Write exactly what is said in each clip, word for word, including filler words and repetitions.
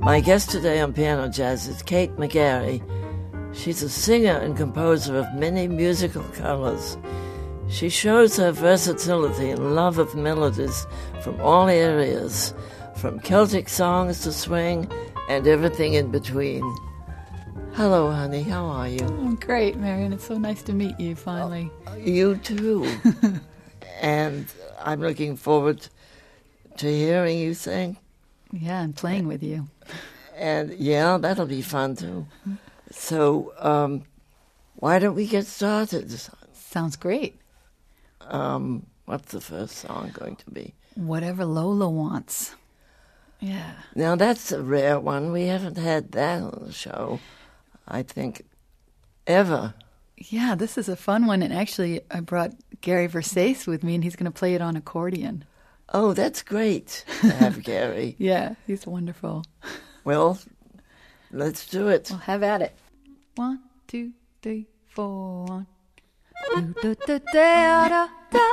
My guest today on Piano Jazz is Kate McGarry. She's a singer and composer of many musical colors. She shows her versatility and love of melodies from all areas, from Celtic songs to swing and everything in between. Hello, honey. How are you? I'm great, Marion. It's so nice to meet you, finally. Oh, you too. And I'm looking forward to hearing you sing. Yeah, and playing with you. And yeah, that'll be fun too. So, um, why don't we get started? Sounds great. Um, what's the first song going to be? Whatever Lola Wants. Yeah. Now, that's a rare one. We haven't had that on the show, I think, ever. Yeah, this is a fun one. And actually, I brought Gary Versace with me, and he's going to play it on accordion. Oh, that's great to have Gary. Yeah, he's wonderful. Well, let's do it. Well, have at it. One, two, three, four, one. Do, do, do, da, da, da.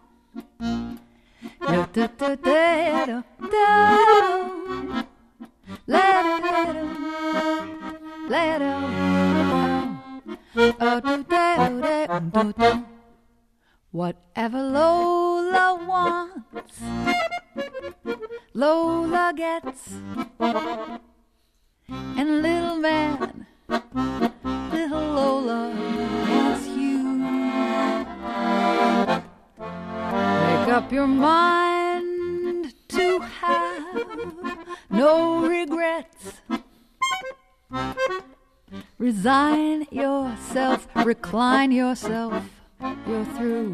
Do, do, do, da, da, da. Let it, let it, let it. Oh, do, da, do, da, do, do. Whatever Lola wants, Lola gets. And little man, little Lola wants you. Make up your mind to have no regrets. Resign yourself, recline yourself, you're through.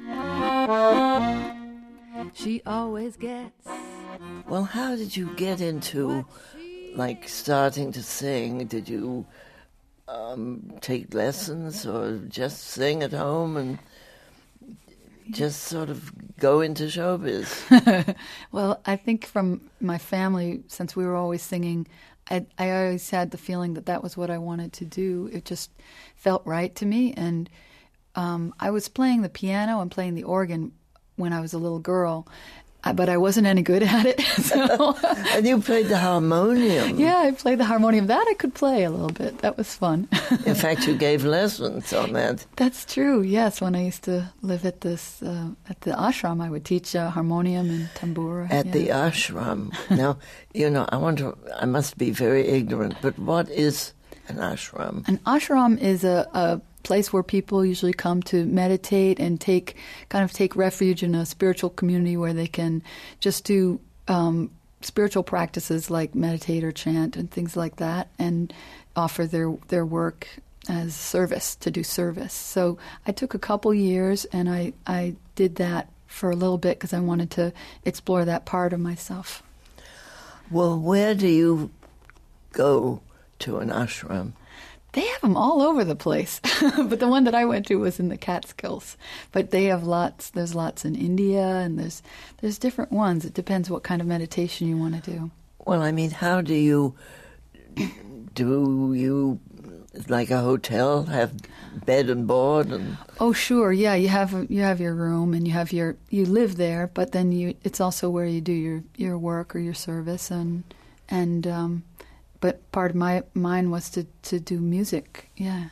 She always gets. Well, how did you get into, like, starting to sing? Did you um, take lessons or just sing at home and just sort of go into showbiz? Well, I think from my family, since we were always singing, I, I always had the feeling that that was what I wanted to do. It just felt right to me. And um, I was playing the piano and playing the organ when I was a little girl, but I wasn't any good at it. So. And you played the harmonium. Yeah, I played the harmonium. That I could play a little bit. That was fun. In fact, you gave lessons on that. That's true, yes. When I used to live at this uh, at the ashram, I would teach uh, harmonium and tambura. At yeah. the ashram. Now, you know, I want to, I must be very ignorant, but what is an ashram? An ashram is a, a place where people usually come to meditate and take kind of take refuge in a spiritual community where they can just do um, spiritual practices like meditate or chant and things like that, and offer their their work as service, to do service. So I took a couple years and I, I did that for a little bit because I wanted to explore that part of myself. Well, where do you go to an ashram? They have them all over the place, but the one that I went to was in the Catskills. But they have lots. There's lots in India, and there's there's different ones. It depends what kind of meditation you want to do. Well, I mean, how do you do you like a hotel have bed and board and? Oh, sure, yeah. You have you have your room and you have your you live there, but then you it's also where you do your, your work or your service and and. Um, But part of my mine was to, to do music, yeah.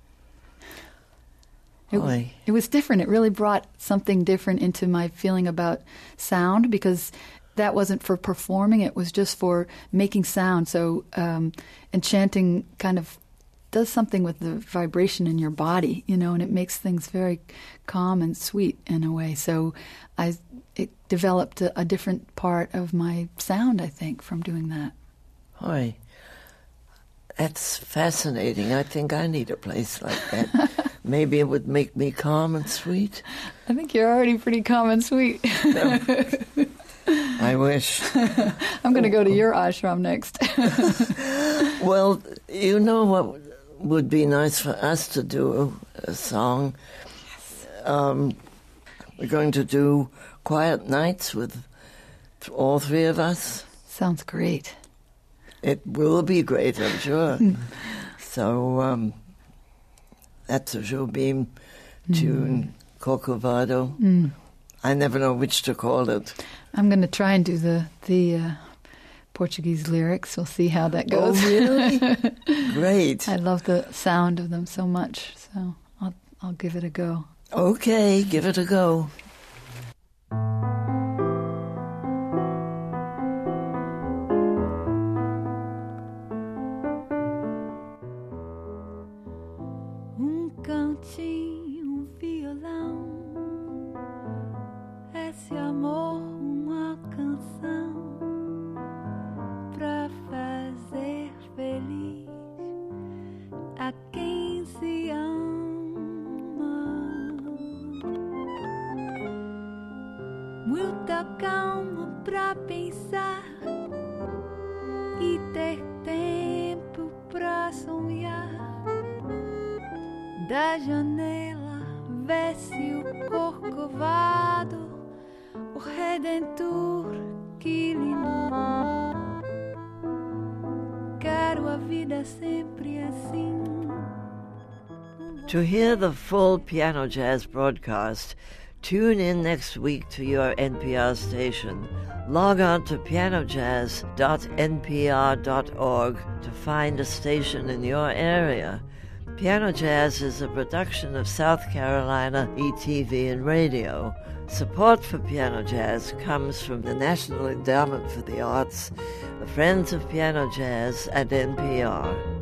It was, it was different. It really brought something different into my feeling about sound, because that wasn't for performing. It was just for making sound. So, um, and chanting kind of does something with the vibration in your body, you know, and it makes things very calm and sweet in a way. So I it developed a, a different part of my sound, I think, from doing that. Hi. That's fascinating. I think I need a place like that. Maybe it would make me calm and sweet. I think you're already pretty calm and sweet. No. I wish. I'm going to go to your ashram next. Well, you know what would be nice for us to do a song? Yes. Um, we're going to do Quiet Nights with all three of us. Sounds great. It will be great, I'm sure. So um, that's a Jobim tune, mm. Corcovado. Mm. I never know which to call it. I'm going to try and do the the uh, Portuguese lyrics. We'll see how that goes. Oh, really? Great. I love the sound of them so much, so I'll I'll give it a go. Okay, give it a go. Um cantinho, um violão, esse amor, uma canção pra fazer feliz a quem se ama. Muita calma pra pensar e ter tempo pra sonhar. Da janela vê-se o corcovado, o Redentor, que lindo. Quero a vida sempre assim. To hear the full Piano Jazz broadcast, tune in next week to your N P R station. Log on to piano jazz dot n p r dot org to find a station in your area. Piano Jazz is a production of South Carolina E T V and Radio. Support for Piano Jazz comes from the National Endowment for the Arts, the Friends of Piano Jazz, and N P R.